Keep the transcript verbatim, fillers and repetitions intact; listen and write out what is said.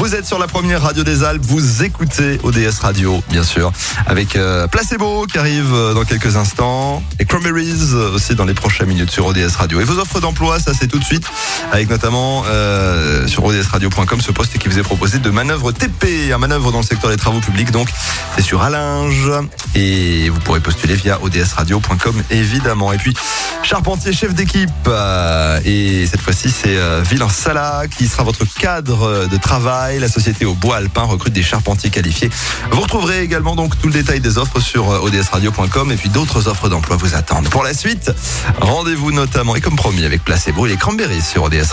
Vous êtes sur la première radio des Alpes, vous écoutez O D S Radio, bien sûr, avec euh, Placebo qui arrive dans quelques instants, et Cranberries aussi dans les prochaines minutes sur O D S Radio. Et vos offres d'emploi, ça c'est tout de suite, avec notamment euh, sur o d s radio point com ce poste qui vous est proposé de manœuvre T P, un manœuvre dans le secteur des travaux publics, donc c'est sur Allinges, et vous pourrez postuler via o d s radio point com évidemment. Et puis charpentier chef d'équipe, euh, et cette fois-ci c'est euh, Villain-Sala qui sera votre cadre de travail. La société au bois alpin recrute des charpentiers qualifiés. Vous retrouverez également donc tout le détail des offres sur o d s radio point com, et puis d'autres offres d'emploi vous attendent. Pour la suite, rendez-vous notamment et comme promis avec Placebo et les Cranberries sur O D S.